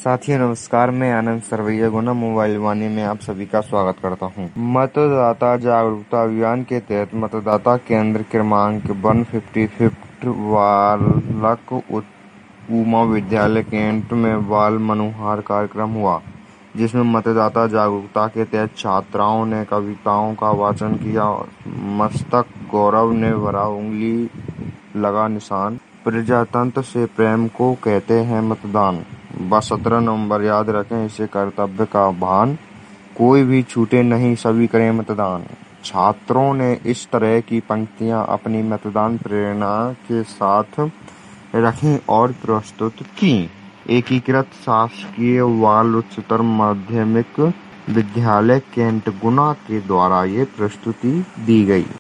साथियों नमस्कार, मैं आनंद सरवैया गुना मोबाइल वाणी में आप सभी का स्वागत करता हूं। मतदाता जागरूकता अभियान के तहत मतदाता केंद्र क्रमांक 155 बालक उमा विद्यालय कैंट में बाल मनोहार कार्यक्रम हुआ, जिसमें मतदाता जागरूकता के तहत छात्राओं ने कविताओं का वाचन किया। मस्तक गौरव ने भरा उंगली लगा निशान, प्रजातंत्र से प्रेम को कहते हैं मतदान। 17 नवंबर याद रखें, इसे कर्तव्य का भान, कोई भी छूटे नहीं, सभी करें मतदान। छात्रों ने इस तरह की पंक्तियां अपनी मतदान प्रेरणा के साथ रखी और प्रस्तुत की। एकीकृत शासकीय बाल उच्चतर माध्यमिक विद्यालय कैंट गुना के द्वारा ये प्रस्तुति दी गई।